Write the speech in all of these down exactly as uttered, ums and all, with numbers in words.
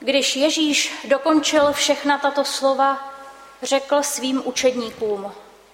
Když Ježíš dokončil všechna tato slova, řekl svým učedníkům: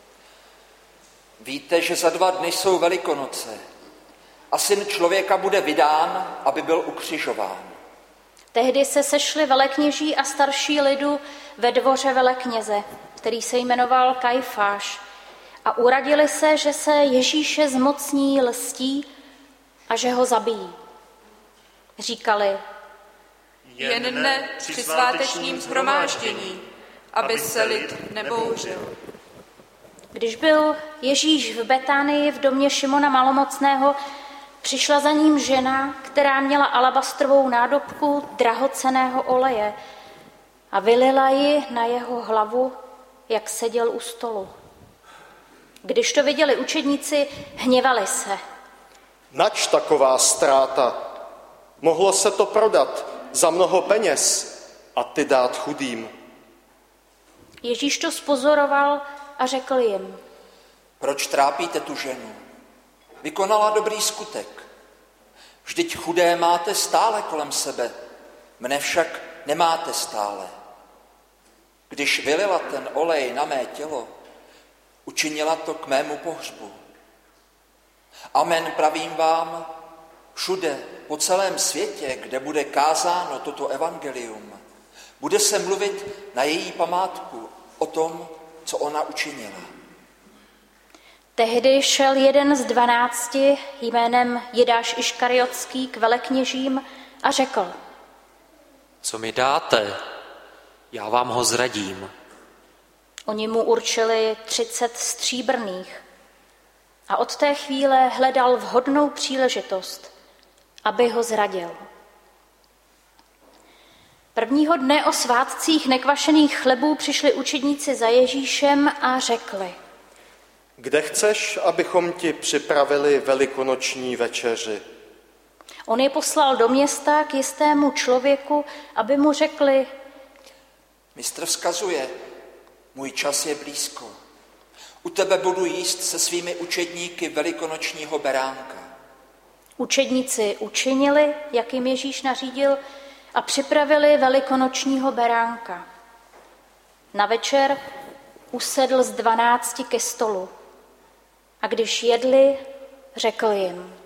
Víte, že za dva dny jsou Velikonoce a Syn člověka bude vydán, aby byl ukřižován. Tehdy se sešli velekněží a starší lidu ve dvoře velekněze, který se jmenoval Kajfáš, a uradili se, že se Ježíše zmocní lstí a že ho zabijí. Říkali: jen ne při svátečním shromáždění, aby se lid nebouřil. Když byl Ježíš v Betánii v domě Šimona Malomocného, přišla za ním žena, která měla alabastrovou nádobku drahocenného oleje a vylila ji na jeho hlavu, jak seděl u stolu. Když to viděli učedníci, hněvali se. Nač taková ztráta? Mohlo se to prodat za mnoho peněz a ty dát chudým. Ježíš to spozoroval a řekl jim: Proč trápíte tu ženu? Vykonala dobrý skutek. Vždyť chudé máte stále kolem sebe, mne však nemáte stále. Když vylila ten olej na mé tělo, učinila to k mému pohřbu. Amen, pravím vám, všude po celém světě, kde bude kázáno toto evangelium, bude se mluvit na její památku o tom, co ona učinila. Tehdy šel jeden z dvanácti jménem Jidáš Iškariotský k velekněžím a řekl: Co mi dáte? Já vám ho zradím. Oni mu určili třicet stříbrných a od té chvíle hledal vhodnou příležitost, aby ho zradil. Prvního dne o svátcích nekvašených chlebů přišli učedníci za Ježíšem a řekli: Kde chceš, abychom ti připravili velikonoční večeři? On je poslal do města k jistému člověku, aby mu řekli: Mistr vzkazuje, můj čas je blízko. U tebe budu jíst se svými učedníky velikonočního beránka. Učedníci učinili, jak jim Ježíš nařídil, a připravili velikonočního beránka. Na večer usedl z dvanácti ke stolu a když jedli, řekl jim: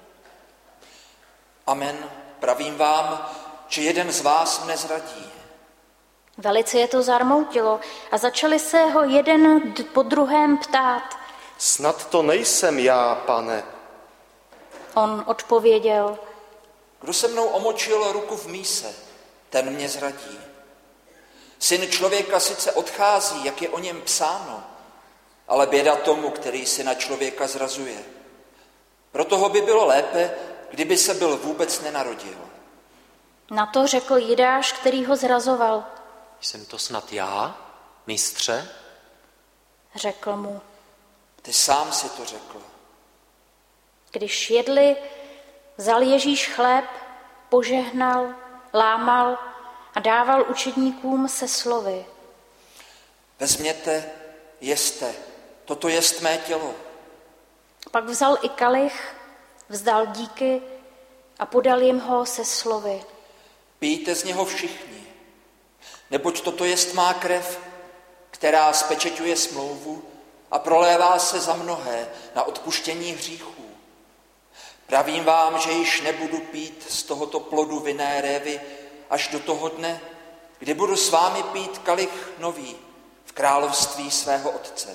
Amen, pravím vám, že jeden z vás mne zradí. Velice je to zarmoutilo a začali se ho jeden po druhém ptát: Snad to nejsem já, pane. On odpověděl: Kdo se mnou omočil ruku v míse, ten mě zradí. Syn člověka sice odchází, jak je o něm psáno, ale běda tomu, který syna člověka zrazuje. Proto ho by bylo lépe, kdyby se byl vůbec nenarodil. Na to řekl Jidáš, který ho zrazoval: Jsem to snad já, mistře? Řekl mu: Ty sám si to řekl. Když jedli, vzal Ježíš chléb, požehnal, lámal a dával učedníkům se slovy: Vezměte, jeste, toto jest mé tělo. Pak vzal i kalich, vzdal díky a podal jim ho se slovy: Pijte z něho všichni, neboť toto jest má krev, která spečeťuje smlouvu a prolévá se za mnohé na odpuštění hříchů. Pravím vám, že již nebudu pít z tohoto plodu vinné révy až do toho dne, kdy budu s vámi pít kalich nový v království svého Otce.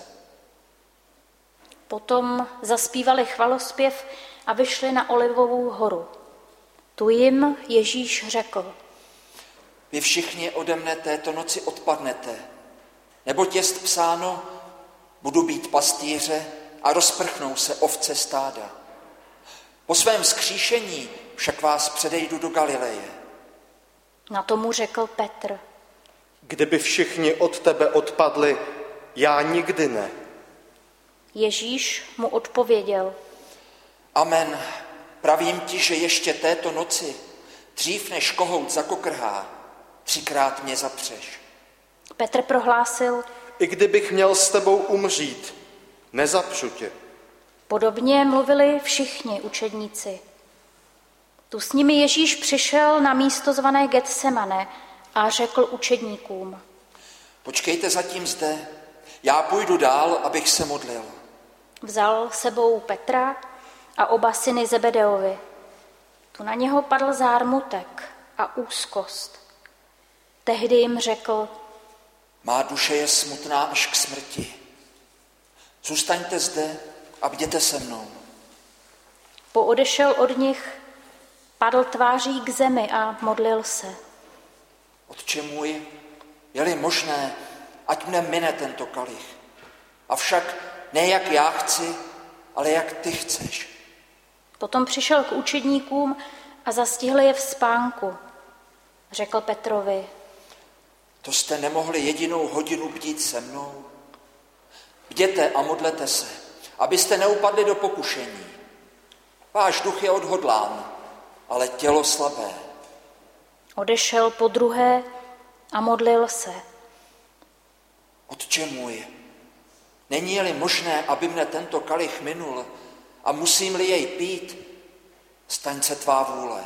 Potom zaspívali chvalospěv a vyšli na Olivovou horu. Tu jim Ježíš řekl: Vy všichni ode mne této noci odpadnete, neboť jest psáno, budu být pastýře a rozprchnou se ovce stáda. Po svém vzkříšení však vás předejdu do Galileje. Na tomu řekl Petr: Kdyby všichni od tebe odpadli, já nikdy ne. Ježíš mu odpověděl: Amen, pravím ti, že ještě této noci, dřív než kohout zakokrhá, třikrát mě zapřeš. Petr prohlásil: I kdybych měl s tebou umřít, nezapřu tě. Podobně mluvili všichni učedníci. Tu s nimi Ježíš přišel na místo zvané Getsemane a řekl učedníkům: Počkejte zatím zde, já půjdu dál, abych se modlil. Vzal sebou Petra a oba syny Zebedeovi. Tu na něho padl zármutek a úzkost. Tehdy jim řekl: Má duše je smutná až k smrti. Zůstaňte zde a bděte se mnou. Poodešel od nich, padl tváří k zemi a modlil se. Otče můj, je-li možné, ať mne mine tento kalich. Avšak ne jak já chci, ale jak ty chceš. Potom přišel k učedníkům a zastihl je v spánku. Řekl Petrovi: To jste nemohli jedinou hodinu bdít se mnou? Bděte a modlete se, abyste neupadli do pokušení. Váš duch je odhodlán, ale tělo slabé. Odešel podruhé a modlil se. Otče můj, není-li možné, aby mne tento kalich minul a musím-li jej pít, staň se tvá vůle.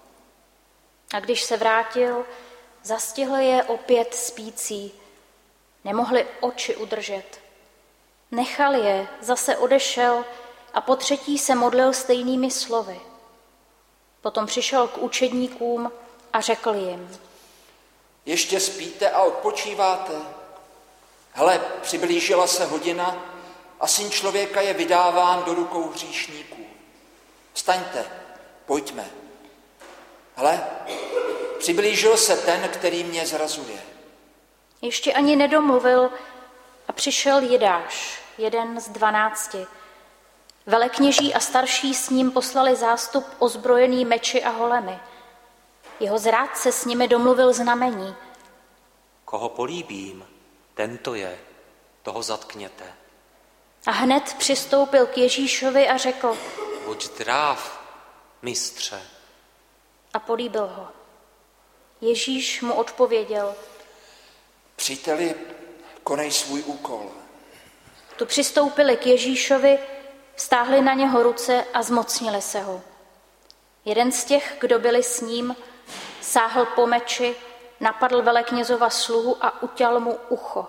A když se vrátil, zastihl je opět spící. Nemohli oči udržet. Nechal je, zase odešel a po třetí se modlil stejnými slovy. Potom přišel k učedníkům a řekl jim: Ještě spíte a odpočíváte? Hele, přiblížila se hodina a Syn člověka je vydáván do rukou hříšníků. Vstaňte, pojďme. Hele, přiblížil se ten, který mě zrazuje. Ještě ani nedomluvil a přišel Jidáš, jeden z dvanácti. Velekněží a starší s ním poslali zástup ozbrojený meči a holemi. Jeho zrádce s nimi domluvil znamení. Koho políbím, tento je, toho zatkněte. A hned přistoupil k Ježíšovi a řekl: Buď zdrav, mistře. A políbil ho. Ježíš mu odpověděl: Příteli, konej svůj úkol. Tu přistoupili k Ježíšovi, vztáhli na něho ruce a zmocnili se ho. Jeden z těch, kdo byli s ním, sáhl po meči, napadl veleknězova sluhu a uťal mu ucho.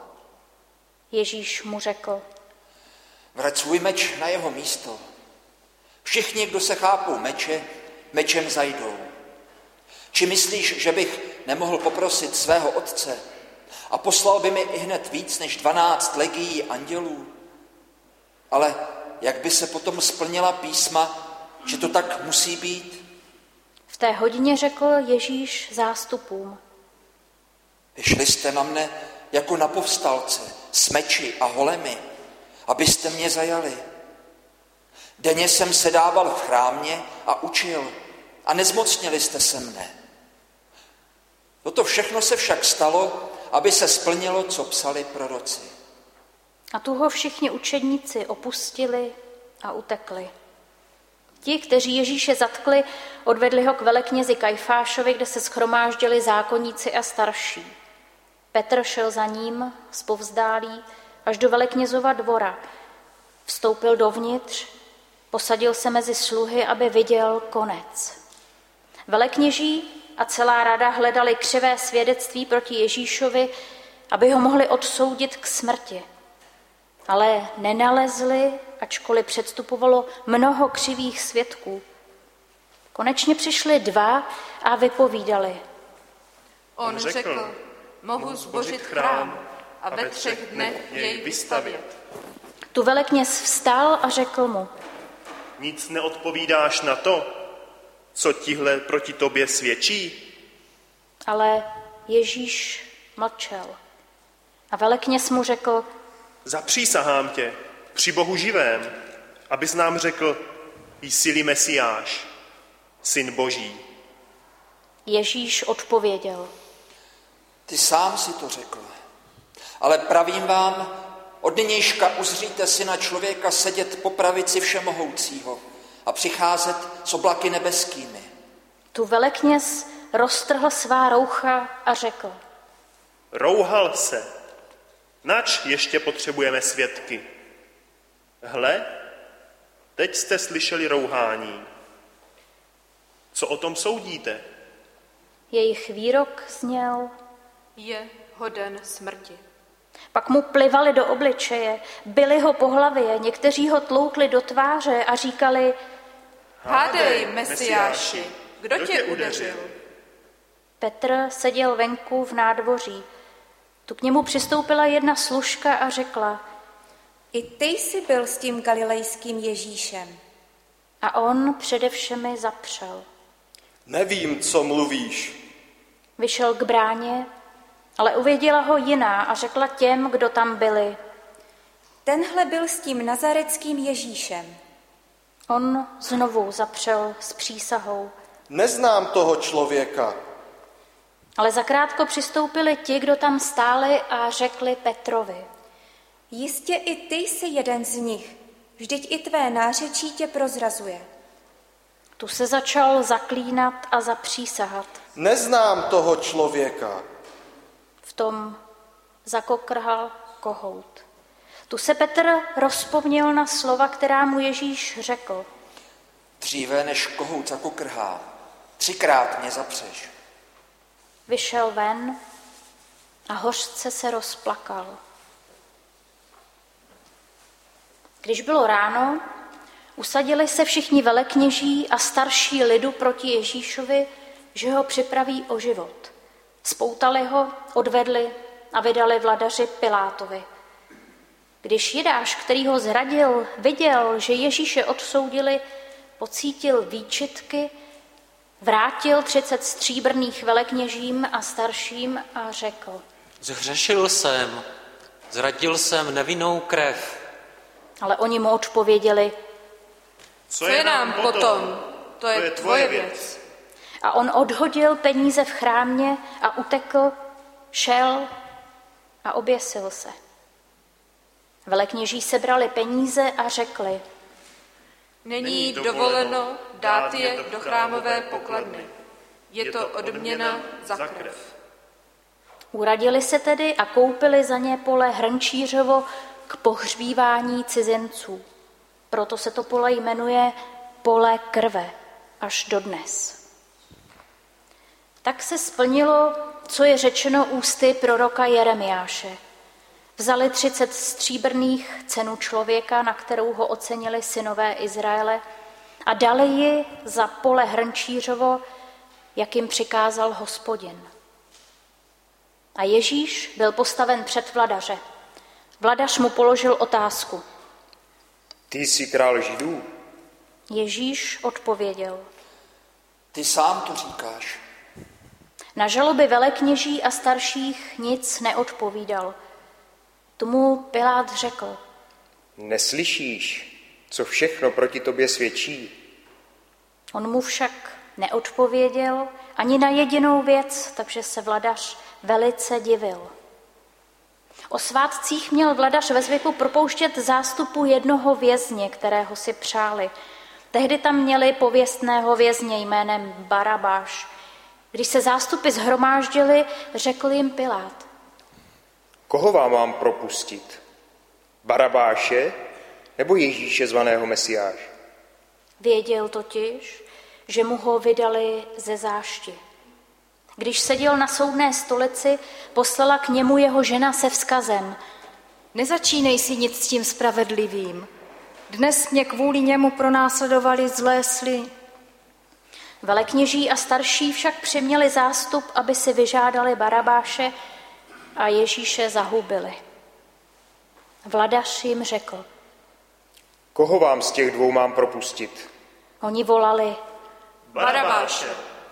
Ježíš mu řekl: Vrať svůj meč na jeho místo. Všichni, kdo se chápou meče, mečem zajdou. Či myslíš, že bych nemohl poprosit svého otce a poslal by mi i hned víc než dvanáct legií andělů? Ale jak by se potom splnila písma, že to tak musí být? V té hodině řekl Ježíš zástupům: Vyšli jste na mne jako na povstalce s meči a holemi, abyste mě zajali. Denně jsem sedával v chrámě a učil a nezmocnili jste se mne. Toto všechno se však stalo, aby se splnilo, co psali proroci. A tu ho všichni učedníci opustili a utekli. Ti, kteří Ježíše zatkli, odvedli ho k veleknězi Kajfášovi, kde se shromáždili zákonníci a starší. Petr šel za ním zpovzdálí až do veleknězova dvora. Vstoupil dovnitř, posadil se mezi sluhy, aby viděl konec. Velekněží a celá rada hledali křivé svědectví proti Ježíšovi, aby ho mohli odsoudit k smrti. Ale nenalezli, ačkoliv předstupovalo mnoho křivých svědků. Konečně přišli dva a vypovídali: On řekl: Mohu zbořit chrám a ve třech dnech jej vystavět. Tu velekněz vstal a řekl mu: Nic neodpovídáš na to, co tihle proti tobě svědčí? Ale Ježíš mlčel. A velekněz mu řekl: Zapřísahám tě při Bohu živém, abys nám řekl: Jsi-li Mesiáš, Syn Boží. Ježíš odpověděl: Ty sám si to řekl, ale pravím vám, od nynějška uzříte Syna člověka sedět po pravici Všemohoucího a přicházet s oblaky nebeskými. Tu velekněz roztrhl svá roucha a řekl: Rouhal se, nač ještě potřebujeme svědky. Hle, teď jste slyšeli rouhání. Co o tom soudíte? Jejich výrok zněl: Je hoden smrti. Pak mu plivali do obličeje, bili ho po hlavě, někteří ho tloukli do tváře a říkali: Hádej, Mesiáši, kdo tě udeřil? Petr seděl venku v nádvoří. Tu k němu přistoupila jedna služka a řekla: I ty jsi byl s tím galilejským Ježíšem. A on přede všemi zapřel. Nevím, co mluvíš. Vyšel k bráně, ale uvěděla ho jiná a řekla těm, kdo tam byli: Tenhle byl s tím nazareckým Ježíšem. On znovu zapřel s přísahou. Neznám toho člověka. Ale zakrátko přistoupili ti, kdo tam stáli, a řekli Petrovi: Jistě i ty jsi jeden z nich, vždyť i tvé nářečí tě prozrazuje. Tu se začal zaklínat a zapřísahat. Neznám toho člověka. V tom zakokrhal kohout. Tu se Petr rozpomněl na slova, která mu Ježíš řekl: Dříve než kohout zakokrhá, třikrát mě zapřeš. Vyšel ven a hořce se rozplakal. Když bylo ráno, usadili se všichni velekněží a starší lidu proti Ježíšovi, že ho připraví o život. Spoutali ho, odvedli a vydali vladaři Pilátovi. Když Jidáš, který ho zradil, viděl, že Ježíše odsoudili, pocítil výčitky, vrátil třicet stříbrných velekněžím a starším a řekl: Zhřešil jsem, zradil jsem nevinnou krev. Ale oni mu odpověděli: Co je nám potom? To je tvoje věc. A on odhodil peníze v chrámě a utekl, šel a oběsil se. Velekněží sebrali peníze a řekli: Není dovoleno dát je do chrámové pokladny. Je to odměna za krev. Uradili se tedy a koupili za ně pole Hrnčířovo k pohřbívání cizinců. Proto se to pole jmenuje Pole krve až dodnes. Tak se splnilo, co je řečeno ústy proroka Jeremiáše. Vzali třicet stříbrných, cenu člověka, na kterou ho ocenili synové Izraele, a dali ji za pole Hrnčířovo, jak jim přikázal Hospodin. A Ježíš byl postaven před vladaře. Vladař mu položil otázku: Ty jsi král Židů? Ježíš odpověděl: Ty sám to říkáš. Na žaloby velekněží a starších nic neodpovídal. Tomu Pilát řekl: Neslyšíš, co všechno proti tobě svědčí? On mu však neodpověděl ani na jedinou věc, takže se vladař velice divil. O svátcích měl vladař ve zvyku propouštět zástupu jednoho vězně, kterého si přáli. Tehdy tam měli pověstného vězně jménem Barabáš. Když se zástupy shromáždili, řekl jim Pilát: Koho vám mám propustit? Barabáše nebo Ježíše zvaného Mesiáš? Věděl totiž, že mu ho vydali ze zášti. Když seděl na soudné stolici, poslala k němu jeho žena se vzkazem: Nezačínej si nic s tím spravedlivým. Dnes mě kvůli němu pronásledovali zlé sly. Velekněží a starší však přiměli zástup, aby si vyžádali Barabáše a Ježíše zahubili. Vladař jim řekl: Koho vám z těch dvou mám propustit? Oni volali: Barabáše.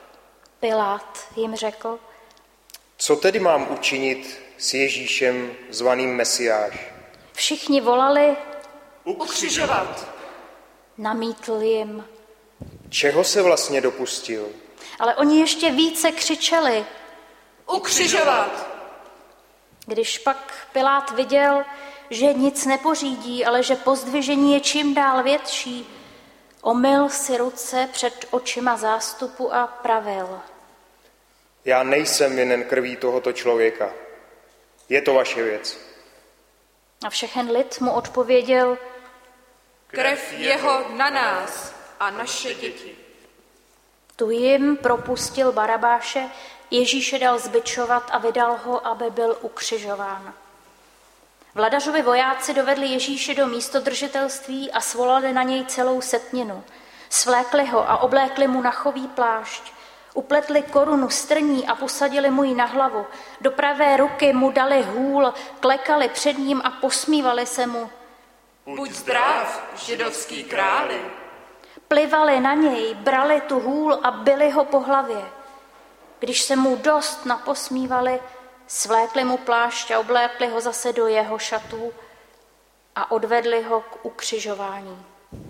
Pilát jim řekl: Co tedy mám učinit s Ježíšem zvaným Mesiáš? Všichni volali: Ukřižovat. Namítl jim. Čeho se vlastně dopustil? Ale oni ještě více křičeli: Ukřižovat. Když pak Pilát viděl, že nic nepořídí, ale že pozdvižení je čím dál větší, omyl si ruce před očima zástupu a pravil: Já nejsem vinen krví tohoto člověka. Je to vaše věc. A všechen lid mu odpověděl: Krev jeho na nás a naše děti. Tu jim propustil Barabáše, Ježíše dal zbičovat a vydal ho, aby byl ukřižován. Vladařovi vojáci dovedli Ježíše do místodržitelství a svolali na něj celou setninu. Svlékli ho a oblékli mu na chový plášť. Upletli korunu strní a posadili mu ji na hlavu. Do pravé ruky mu dali hůl, klekali před ním a posmívali se mu. Buď zdrav, židovský králi. Plivali na něj, brali tu hůl a bili ho po hlavě. Když se mu dost naposmívali, svlékli mu plášť a oblékli ho zase do jeho šatů a odvedli ho k ukřižování.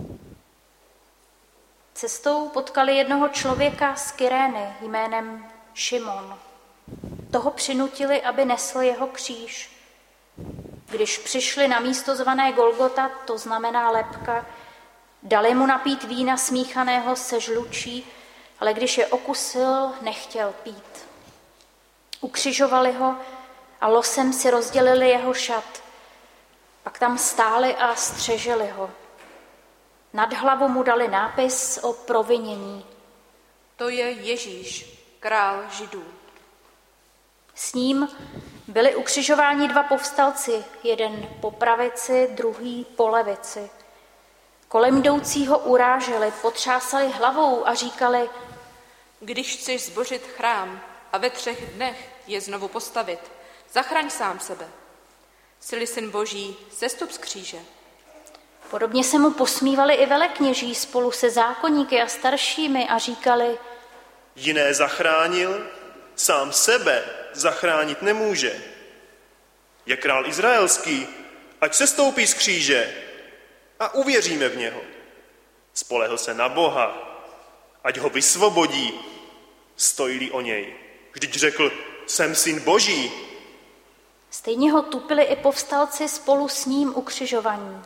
Cestou potkali jednoho člověka z Kyrény jménem Šimon. Toho přinutili, aby nesl jeho kříž. Když přišli na místo zvané Golgota, to znamená lebka, dali mu napít vína smíchaného se žlučí, ale když je okusil, nechtěl pít. Ukřižovali ho a losem si rozdělili jeho šat. Pak tam stáli a střežili ho. Nad hlavu mu dali nápis o provinění. To je Ježíš, král Židů. S ním byli ukřižováni dva povstalci, jeden po pravici, druhý po levici. Kolem jdoucího uráželi, potřásali hlavou a říkali: Když chceš zbořit chrám a ve třech dnech je znovu postavit, zachraň sám sebe. Jsi-li syn Boží, sestup z kříže. Podobně se mu posmívali i velekněží spolu se zákonníky a staršími a říkali: Jiné zachránil, sám sebe zachránit nemůže. Je král izraelský, ať se stoupí z kříže a uvěříme v něho. Spolehl se na Boha, ať ho vysvobodí, stojí-li o něj. Vždyť řekl, jsem syn Boží. Stejně ho tupili i povstalci spolu s ním ukřižovaní.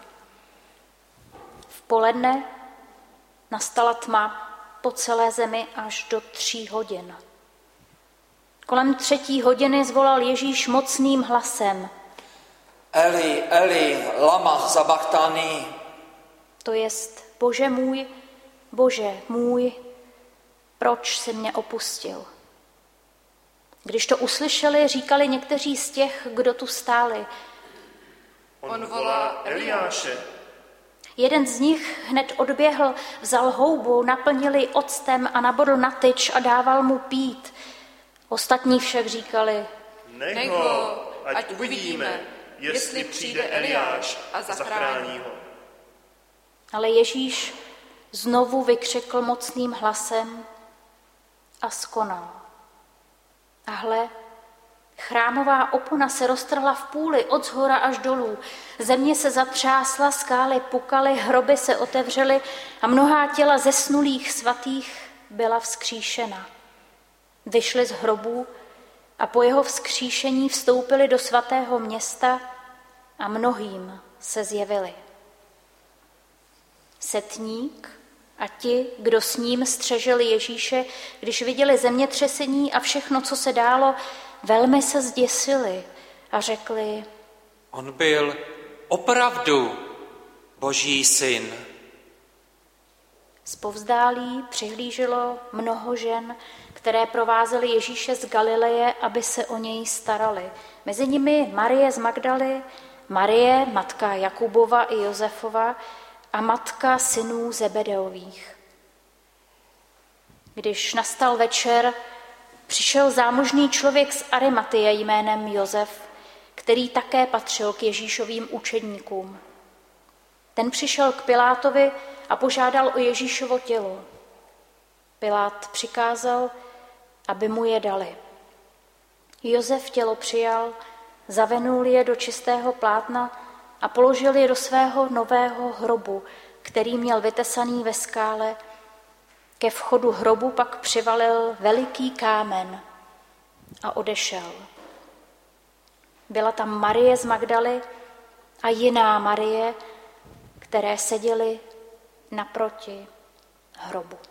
V poledne nastala tma po celé zemi až do tří hodin. Kolem třetí hodiny zvolal Ježíš mocným hlasem: Eli, Eli, lama sabachthani. To jest: Bože můj, Bože můj, proč jsi mě opustil? Když to uslyšeli, říkali někteří z těch, kdo tu stáli: On volá Eliáše. Jeden z nich hned odběhl, vzal houbu, naplnil ji octem a nabodl na tyč a dával mu pít. Ostatní však říkali: Nech ho, ať, ať uvidíme, jestli přijde Eliáš a zachrání ho. Ale Ježíš znovu vykřikl mocným hlasem a skonal. A hle, chrámová opona se roztrhla v půli od zhora až dolů. Země se zatřásla, skály pukaly, hroby se otevřely a mnohá těla zesnulých svatých byla vzkříšena. Vyšli z hrobů a po jeho vzkříšení vstoupili do svatého města a mnohým se zjevili. Setník a ti, kdo s ním střežili Ježíše, když viděli zemětřesení a všechno, co se dálo, velmi se zděsili a řekli: On byl opravdu Boží syn. Zpovzdálí přihlíželo mnoho žen, které provázely Ježíše z Galileje, aby se o něj starali. Mezi nimi Marie z Magdaly, Marie, matka Jakubova i Josefova, a matka synů Zebedeových. Když nastal večer, přišel zámožný člověk z Arimatie jménem Josef, který také patřil k Ježíšovým učedníkům. Ten přišel k Pilátovi a požádal o Ježíšovo tělo. Pilát přikázal, aby mu je dali. Josef tělo přijal, zavenul je do čistého plátna a položil je do svého nového hrobu, který měl vytesaný ve skále. Ke vchodu hrobu pak přivalil veliký kámen a odešel. Byla tam Marie z Magdaly a jiná Marie, které seděly naproti hrobu.